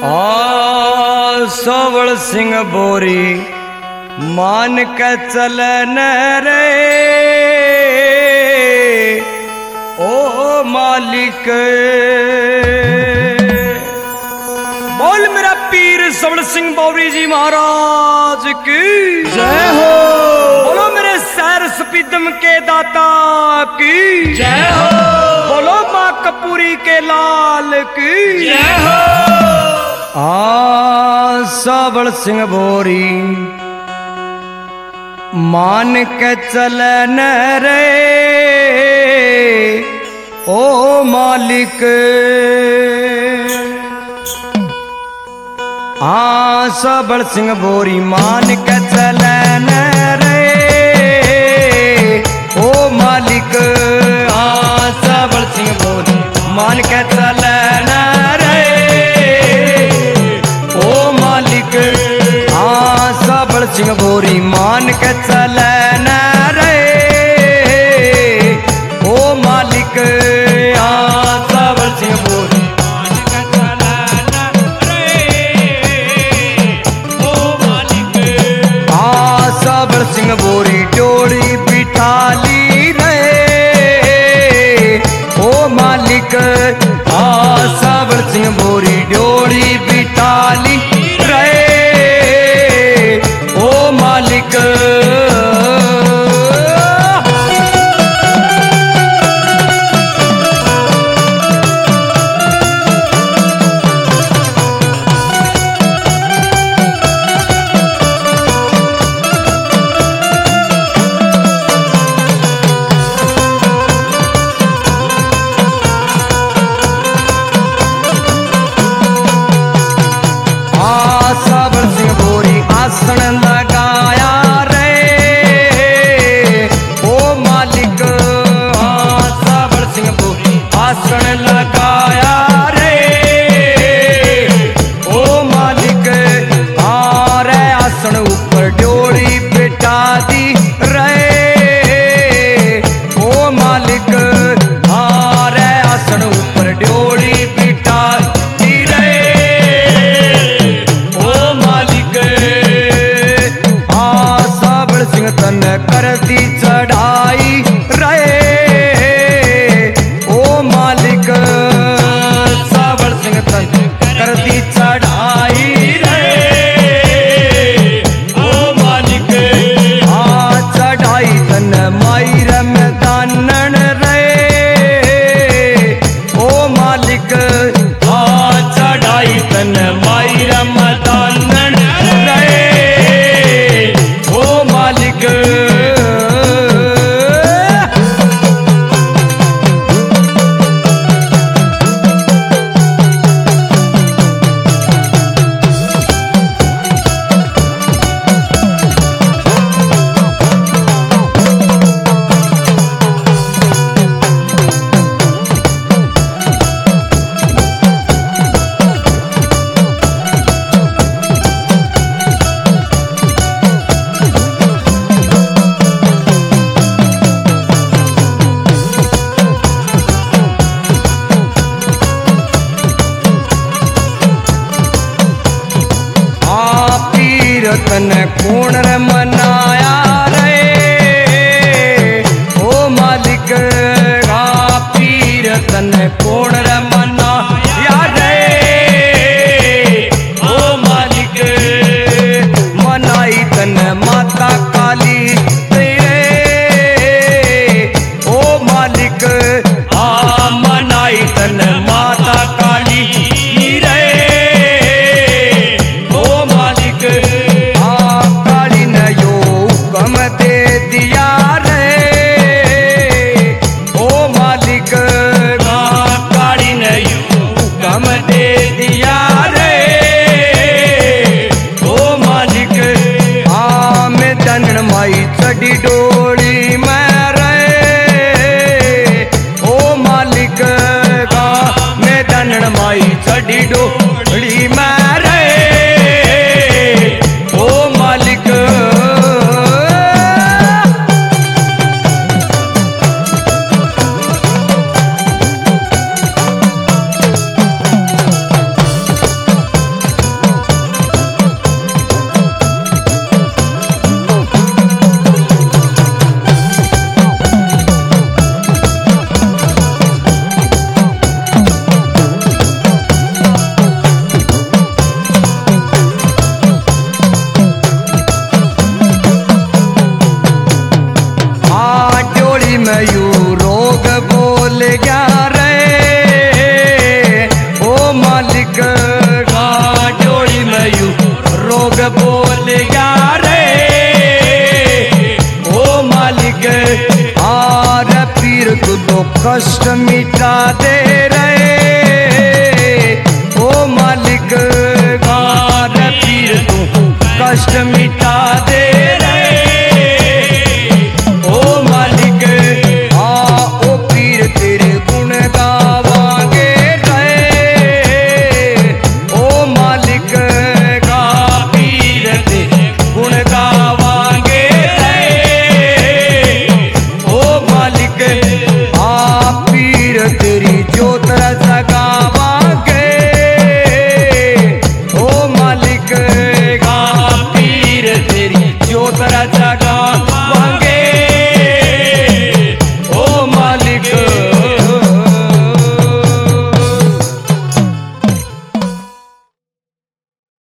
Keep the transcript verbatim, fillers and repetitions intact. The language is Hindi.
आ सवल सिंह बोरी मान के चलन रे ओ मालिक। बोल मेरा पीर सवल सिंह बोरी जी महाराज की जय हो। बोलो मेरे सैर सपीदम के दाता की जय हो। बोलो माँ कपूरी के लाल की जय हो। आ सवल सिंह बोरी मान के चलन रे ओ मालिक। आ सवल सिंह बोरी मान के चलन रे ओ मालिक। आ सवल सिंह बोरी मान के चलन रे ओ मालिक। आ सवल सिंह बोरी मान के चलन रे ओ मालिक। आ सवल सिंह बोरी मान के चलन रे ओ मालिक। आ सवल सिंह बोरी डोरी बिठाली रे ओ मालिक। आ सवल सिंह बोरी डोरी बिठाली रे ओ मालिक। सवल सिंह बोरी आसन लगाया रे ओ मालिक। आ सवल सिंह बोरी आसन लगाया रे ओ मालिक। आ रे आसन ऊपर डोरी बिठा दी रे ओ मालिक। आ रे आसन ऊपर डोरी बिठा दी रे ओ मालिक। आ सवल सिंह तन कर दी चढ़ाई रे ओ मालिक। सवल सिंह तन कर दी चढ़ाई रे ओ मालिक। आ चढ़ाई तन माई रमदानन रे ओ मालिक। आ चढ़ाई तन माई रमदानन रे ओ मालिक। आ पीर तन कौन रे मनाया रे ओ मालिक। आ पीर तन कौन रे मनाया रे ओ मालिक। मनाई तन माता काली तेरे ओ मालिक। आ मनाई तन माता काली रे ओ मालिक। आ काली ने यो हुक्म दे दिया रे ओ मालिक। आ काली ने यो हुक्म दे दिया रे ओ मालिक। आ मैं धनन माई चढ़ी डोली में रे ओ मालिक। आ मैं धनन माई चढ़ी डोली में रे ओ मालिक। मालिक जोड़ी में यू रोग बोल गया रे ओ मालिक आर पीर तू तो कष्ट मिटा दे